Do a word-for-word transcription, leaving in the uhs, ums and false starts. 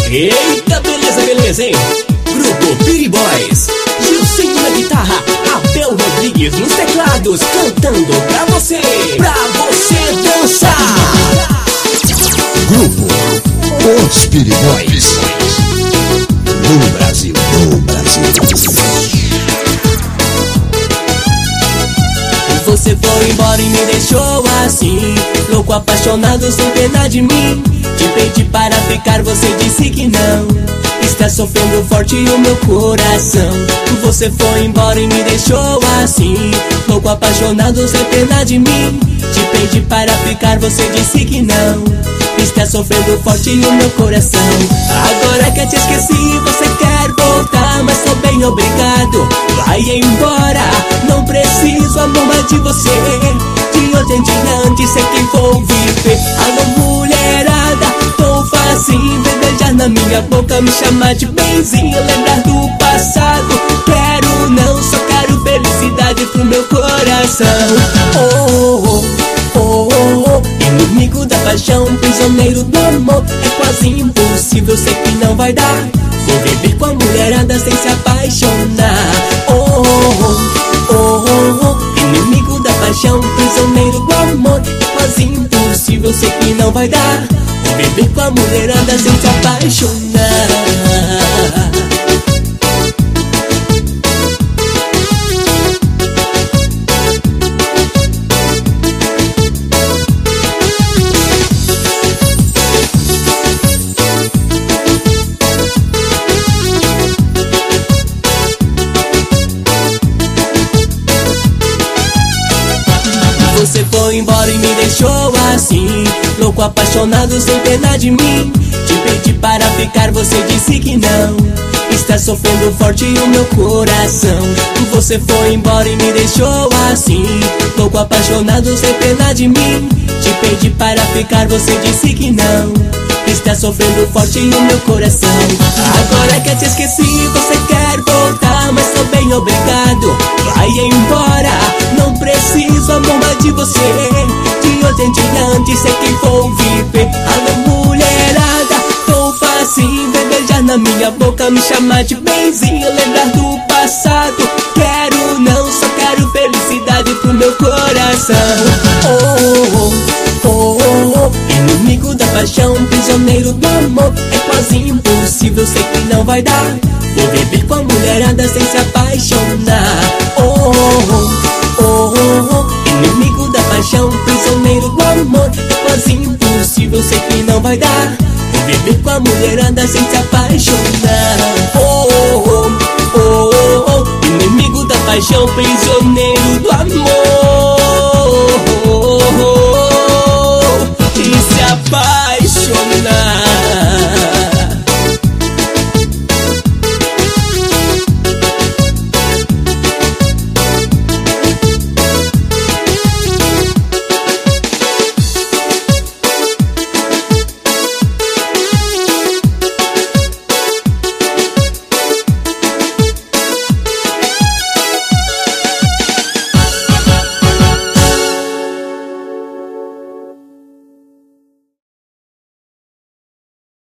Eita, beleza, beleza, hein? Grupo Piri Boys, Gilcinho na guitarra, Abel Rodrigues nos teclados, cantando pra você, pra você dançar. Grupo Os Piri Boys, no Brasil, no Brasil. Você foi embora e me deixou assim, louco, apaixonado, sem pena de mim. Te pedi para ficar, você disse que não. Está sofrendo forte o meu coração. Você foi embora e me deixou assim, louco, apaixonado, sem pena de mim. Te pedi para ficar, você disse que não. Está sofrendo forte o meu coração. Agora que eu te esqueci, você quer voltar, mas sou bem obrigado. Vai embora, não preciso amor mais de você. De hoje em diante sei que vou viver. Alô mulherada, tão facinho beijar na minha boca, me chamar de benzinho, lembrar do passado. Quero não, só quero felicidade pro meu coração. Oh, oh, oh, oh, oh. Inimigo da paixão, prisioneiro do amor. É quase impossível, sei que não vai dar. Vou viver com a mulherada sem se apaixonar. Oh, oh, oh, oh, oh. Inimigo da paixão, prisioneiro do amor. É quase impossível, sei que não vai dar. Vou viver com a mulherada sem se apaixonar. Você foi embora e me deixou assim, louco, apaixonado, sem pena de mim. Te pedi para ficar, você disse que não. Está sofrendo forte o meu coração. Você foi embora e me deixou assim, louco, apaixonado, sem pena de mim. Te pedi para ficar, você disse que não. Está sofrendo forte o meu coração. Agora que eu te esqueci, você quer voltar, mas sou bem obrigado. Vai embora, não preciso amor mais de você. De hoje em diante sei que vou viver. Alô mulherada, tão facinho beijar na minha boca, me chamar de benzinho, lembrar do passado. Quero não, só quero felicidade pro meu coração. Oh, oh, oh, oh, oh. Inimigo da paixão, prisioneiro do amor. É quase impossível, sei que não vai dar. Vou viver com a mulherada sem se apaixonar. Oh, oh, oh, oh, oh. Inimigo da paixão, prisioneiro do amor. É quase impossível, sei que não vai dar. Vou viver com a mulherada sem se apaixonar. Oh, oh, oh, oh, oh. Inimigo da paixão, prisioneiro do